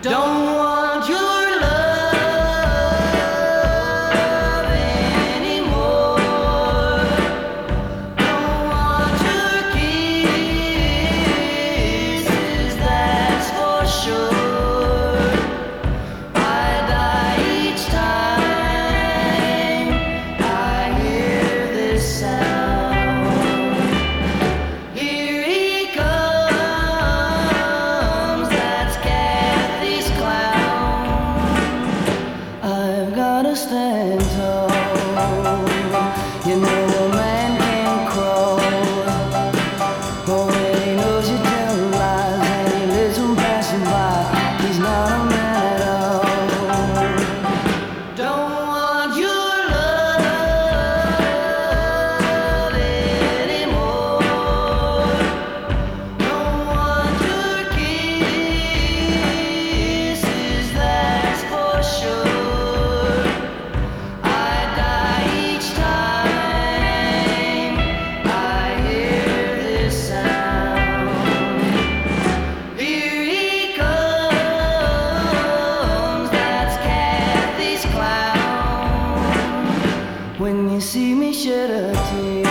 Don't want your love anymore. Don't want your kisses, that's for sure. I die each time I hear this sound. Here he comes, that's Kathy's clown. I've gotta stand tall. You know a man can't crawl. Oh, when he knows you tell lies and he lives on passing by, he's not a man at all. Don't want your love anymore. Don't want your kisses, that's for sure. I die each time I hear this sound. Here he comes, that's Kathy's clown. When you see me shed a tear,